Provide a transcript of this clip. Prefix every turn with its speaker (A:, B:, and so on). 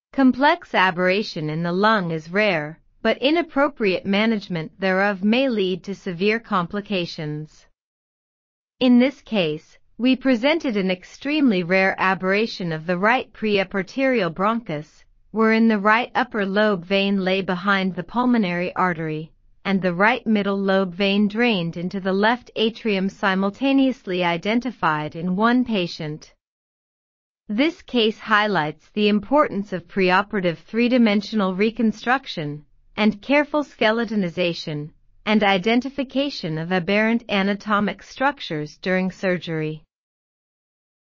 A: Complex aberration in the lung is rare, but inappropriate management thereof may lead to severe complications. In this case, we presented an extremely rare aberration of the right preapertorial bronchus, wherein the right upper lobe vein lay behind the pulmonary artery, and the right middle lobe vein drained into the left atrium, simultaneously identified in one patient. This case highlights the importance of preoperative three-dimensional reconstruction and careful skeletonization and identification of aberrant anatomic structures during surgery.